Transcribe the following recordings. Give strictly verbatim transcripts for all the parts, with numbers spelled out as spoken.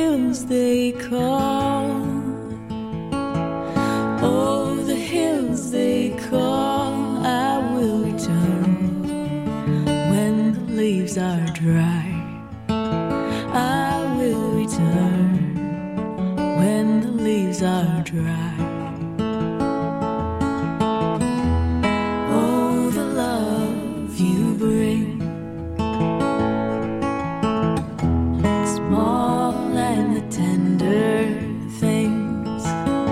hills they call. Oh, the hills they call. I will return when the leaves are dry. I will return when the leaves are dry. Oh, the love you bring, small and the tender things.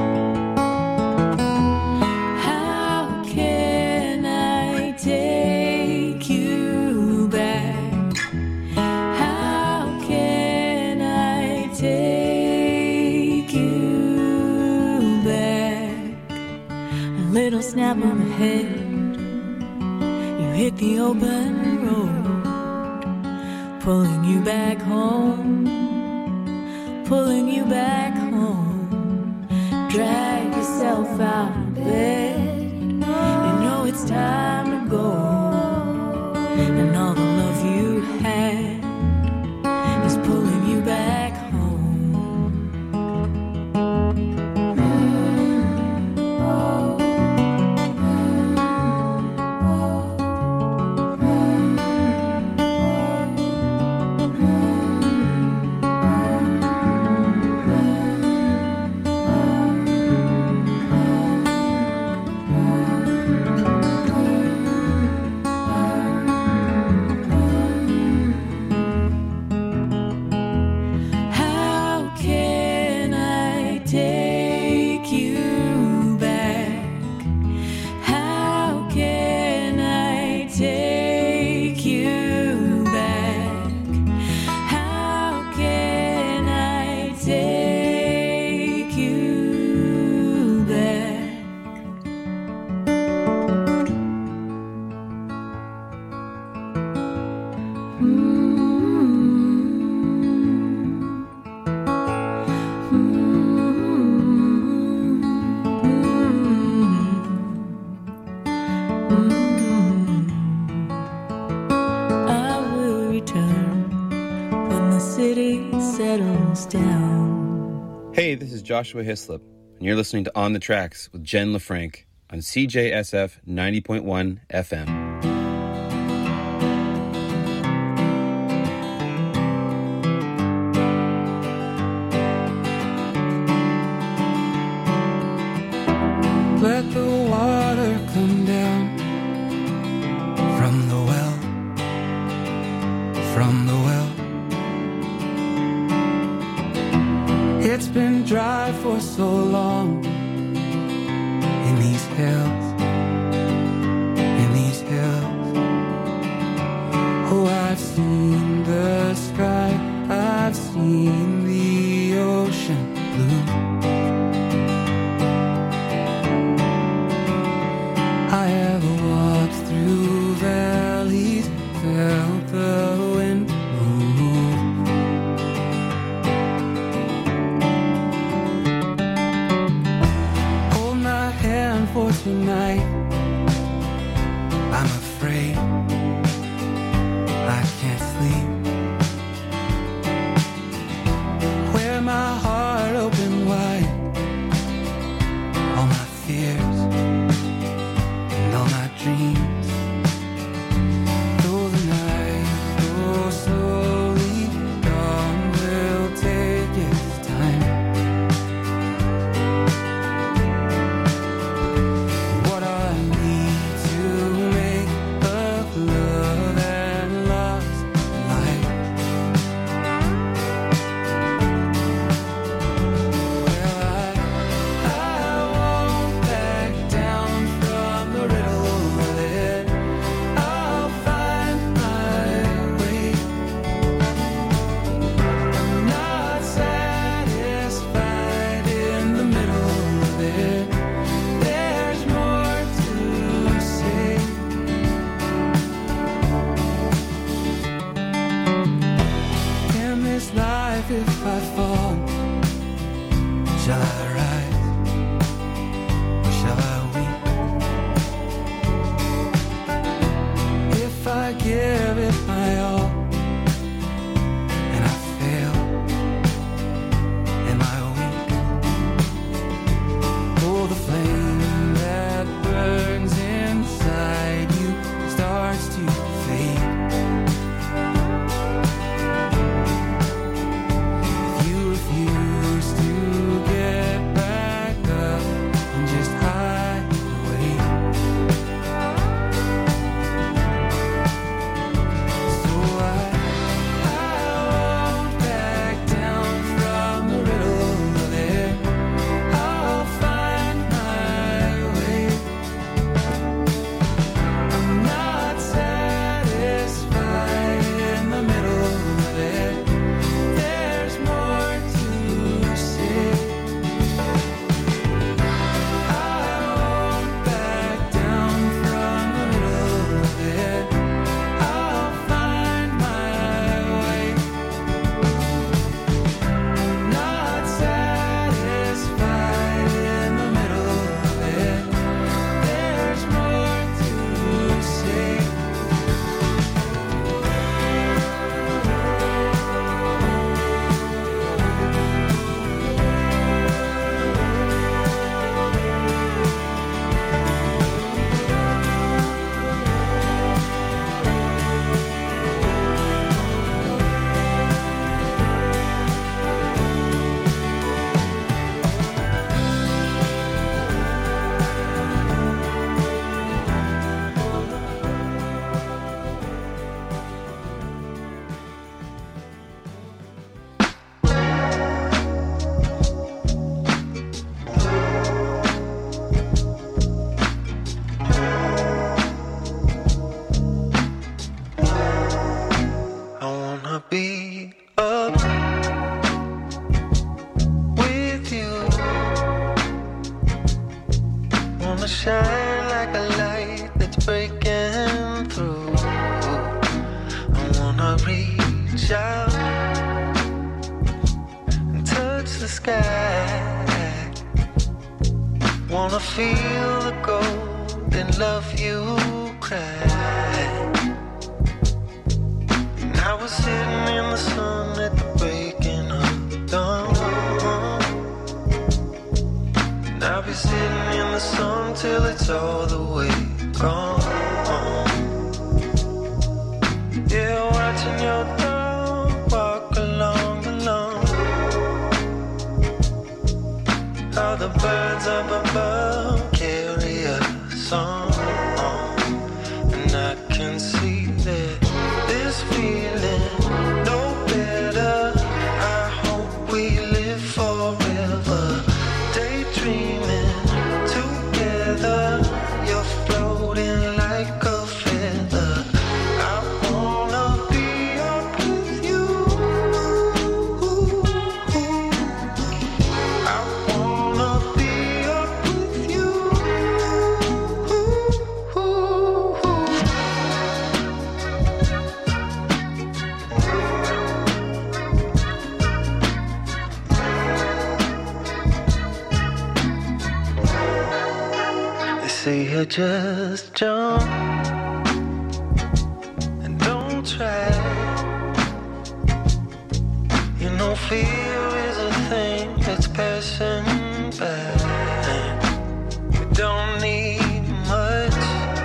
How can I take you back? How can I take you back? A little snap of the head, you hit the open road, pulling you back home, pulling you back home. Drag yourself out of bed, you know it's time to go, and all the love you had is pulling you back home. How can I take you back? How can I take you back? How can I take you back? I will return when the city settles down. Hey, this is Joshua Hislop, and you're listening to On the Tracks with Jen LaFranc on C J S F ninety point one F M. Let the water come down from the well, from the well. It's been dry for so long in these hills, in these hills. Oh, I've seen the sky, I've seen the ocean blue. I have walked through valleys, felt the wind move. Hold my hand for tonight. I'm afraid I can't sleep. Wear my heart open wide, all my fears and all my dreams. Though the night goes slowly, dawn will take its time. What I need to make of love and lost life. Well, I, I won't back down from the riddle of it. I'll find my way. I'm not satisfied in the middle of it. There's more to say. In this life, if I fall, shall I rise or shall I weep? If I give it my all and I fail, shine like a light that's breaking through. I wanna reach out and touch the sky. Wanna feel the gold and love you cry. And I was sitting in the sun at the breaking of dawn. And I'll be sitting in the sun till it's all the way gone. Yeah, watching your dog walk along the lawn. How the birds up above carry a song. And I can see that this feeling no better. I hope we live forever. Daydreaming together. You're floating like a feather. I wanna be up with you. I wanna be up with you. They say you just jump and don't try. You know fear is a thing that's passing by. We don't need much,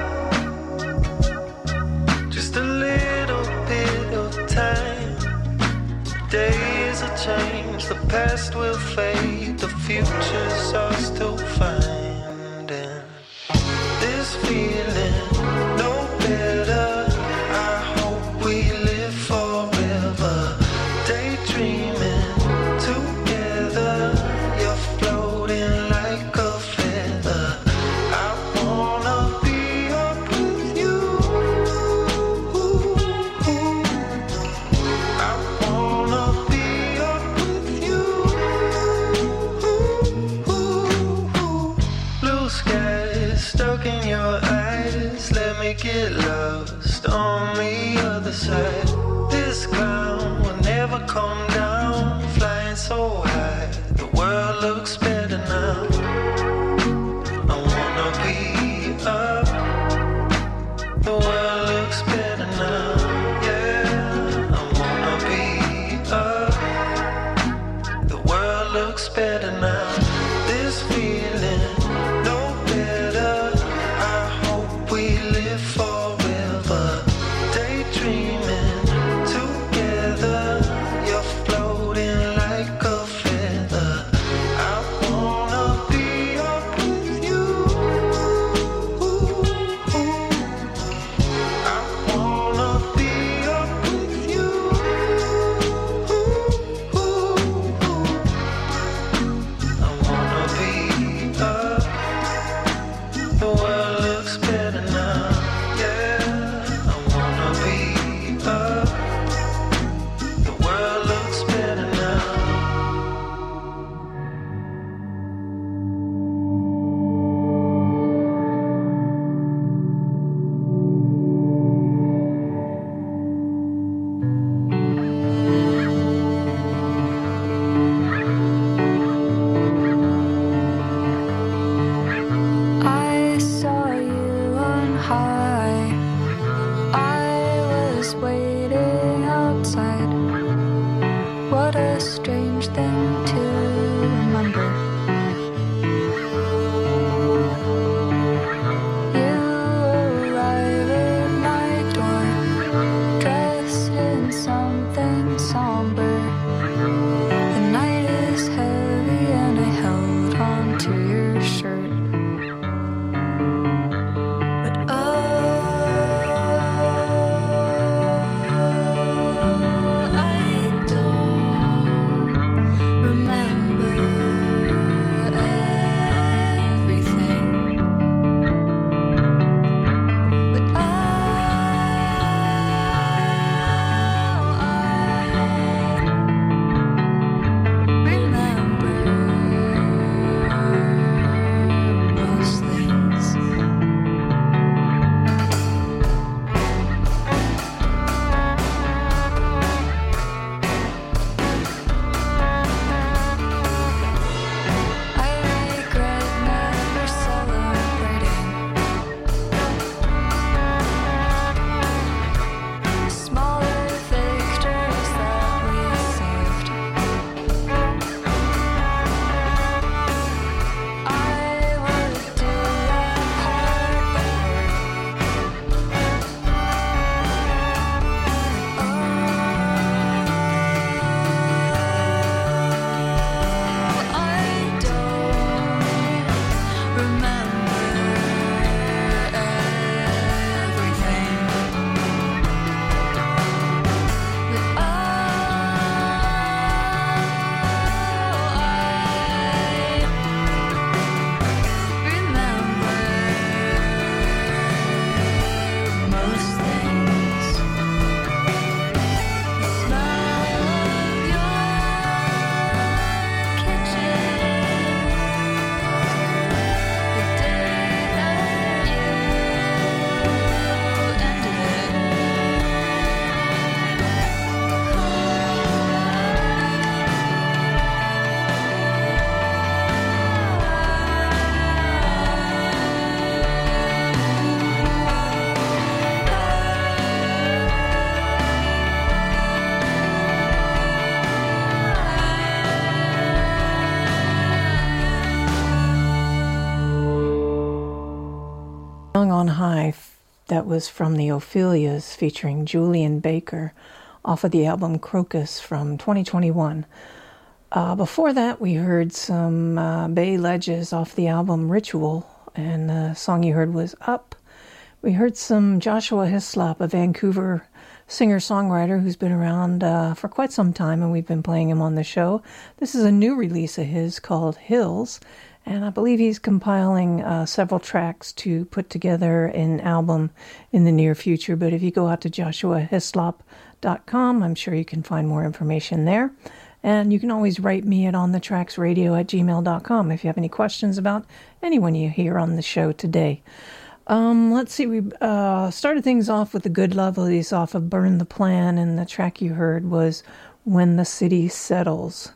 just a little bit of time. Days will change, the past will fade, the futures are still finding. This feeling no better. I hope we live forever. Daydreaming together. You're floating like a feather. I wanna be up with you. I wanna be up with you. Blue skies stuck in your eyes. Let me get lost on the other side. This cloud will never come down. Flying so high, the world looks better now. I wanna be up. The world looks better now. Yeah, I wanna be up. The world looks better now. This feeling no better. I hope we live forever. Daydreaming together. You're floating like a feather. I wanna be up with you. I wanna be up with you. I wanna be Song on High, that was from the Ophelias featuring Julian Baker off of the album Crocus from twenty twenty-one. Uh, before that, we heard some uh, Bay Ledges off the album Ritual, and the song you heard was Up. We heard some Joshua Hislop, a Vancouver singer-songwriter who's been around uh, for quite some time, and we've been playing him on the show. This is a new release of his called Hills, and I believe he's compiling uh, several tracks to put together an album in the near future. But if you go out to joshua hislop dot com, I'm sure you can find more information there. And you can always write me at onthetracksradio at gmail dot com if you have any questions about anyone you hear on the show today. Um, let's see, we uh, started things off with the Good Lovelies off of Burn the Plan, and the track you heard was When the City Settles.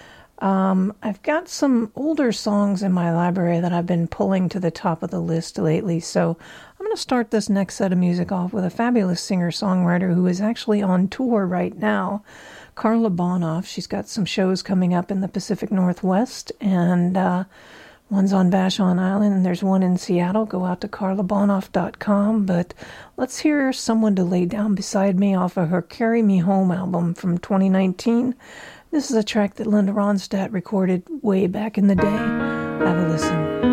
Um, I've got some older songs in my library that I've been pulling to the top of the list lately, so I'm going to start this next set of music off with a fabulous singer-songwriter who is actually on tour right now, Carla Bonoff. She's got some shows coming up in the Pacific Northwest, and uh, one's on Vashon Island, and there's one in Seattle. Go out to carla bonoff dot com, but let's hear Someone to Lay Down Beside Me off of her Carry Me Home album from twenty nineteen. This is a track that Linda Ronstadt recorded way back in the day. Have a listen.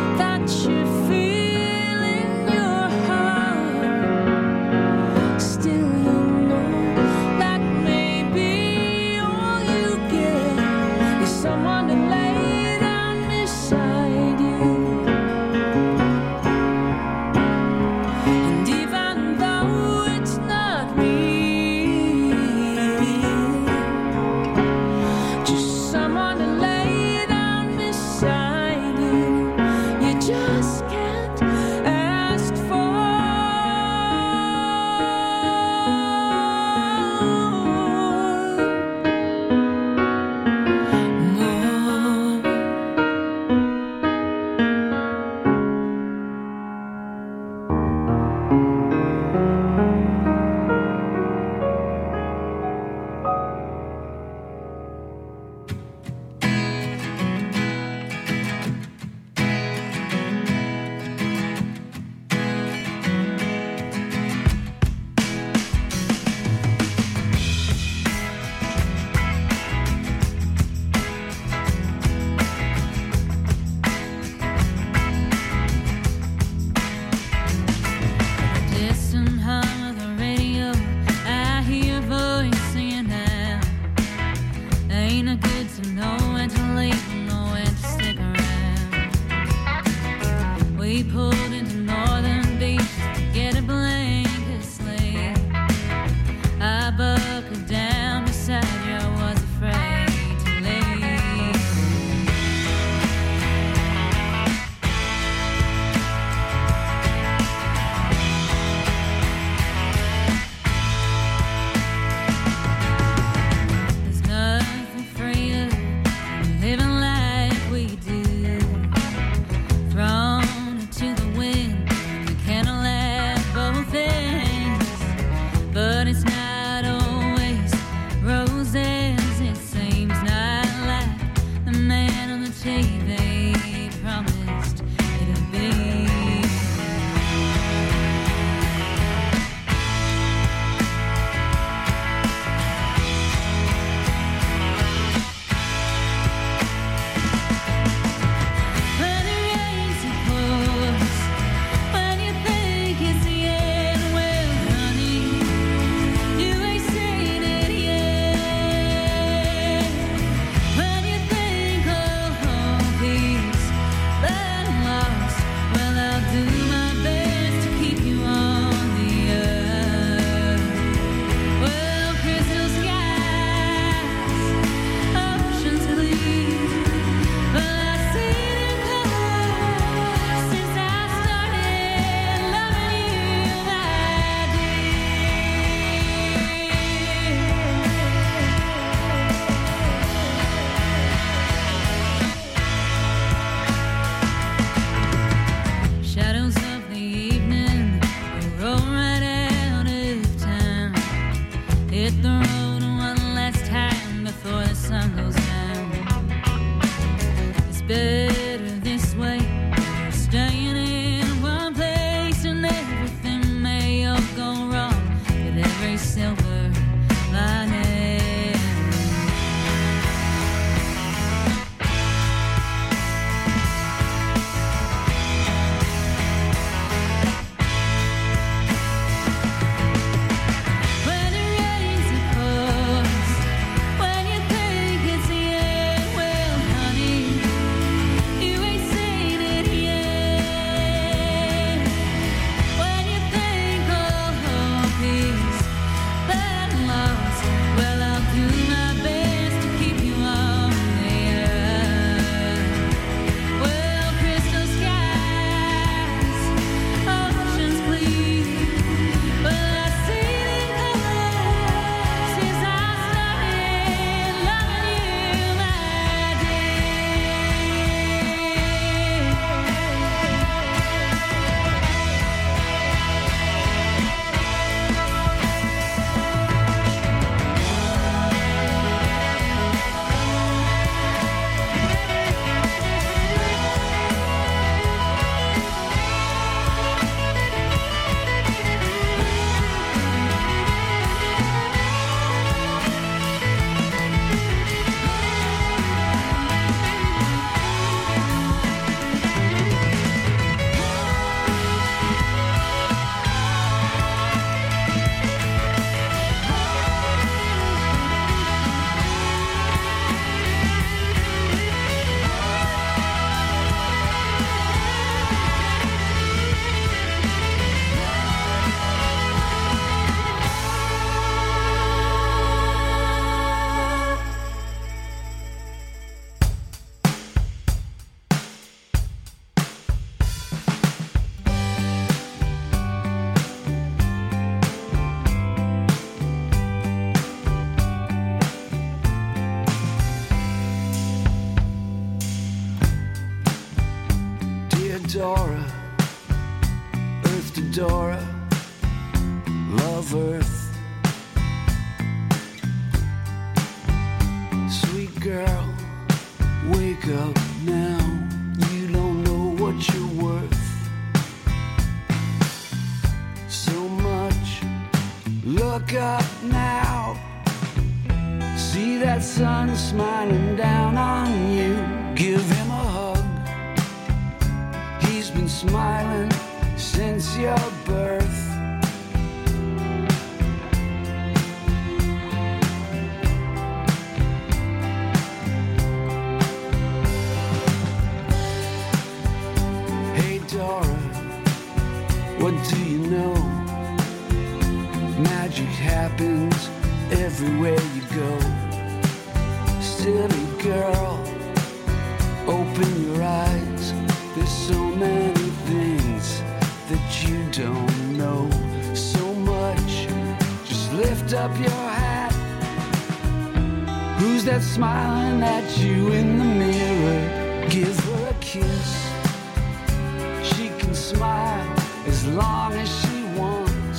Still Dora, Earth to Dora, love Earth. Sweet girl, wake up now. You don't know what you're worth. So much, look up now. See that sun smiling down on you. Give him a hug. He's been smiling since your birth. Hey Dora, what do you know? Magic happens everywhere you go. Silly girl, open your eyes. There's so many things that you don't know. So much, just lift up your hat. Who's that smiling at you in the mirror? Give her a kiss. She can smile as long as she wants.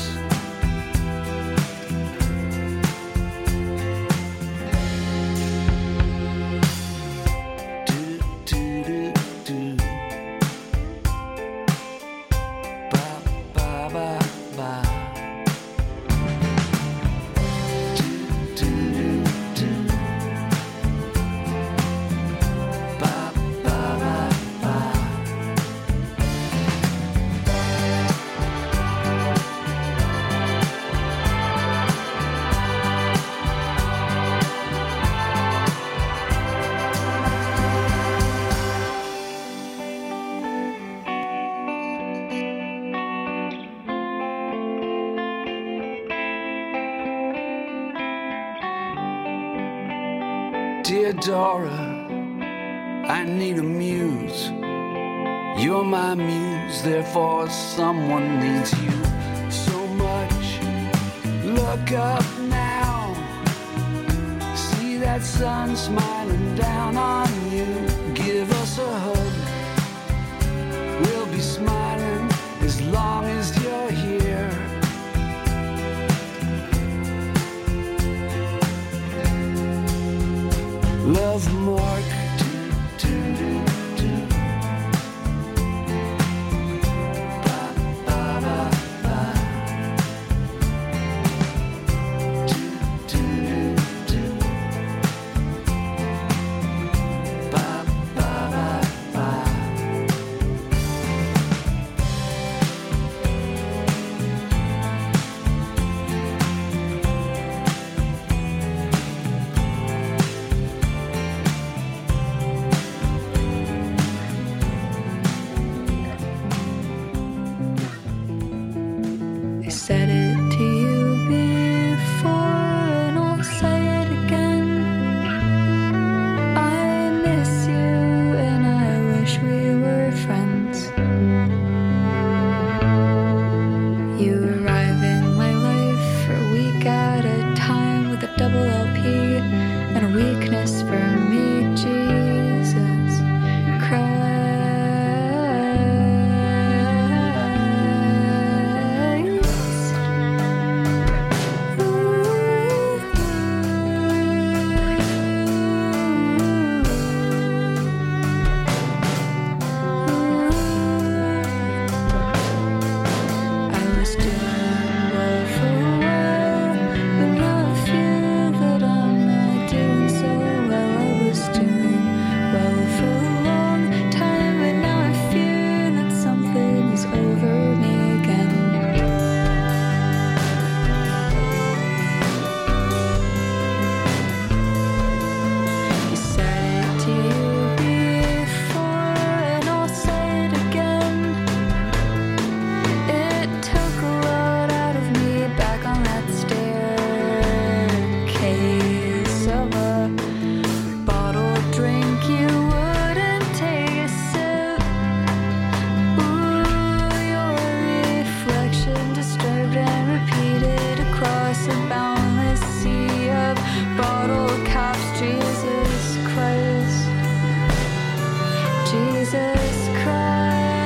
Dear Dora, I need a muse. You're my muse, therefore someone needs you so much. Look up now. See that sun smiling down on you. Give us a hug. We'll be smiling as long as you're here. Love more.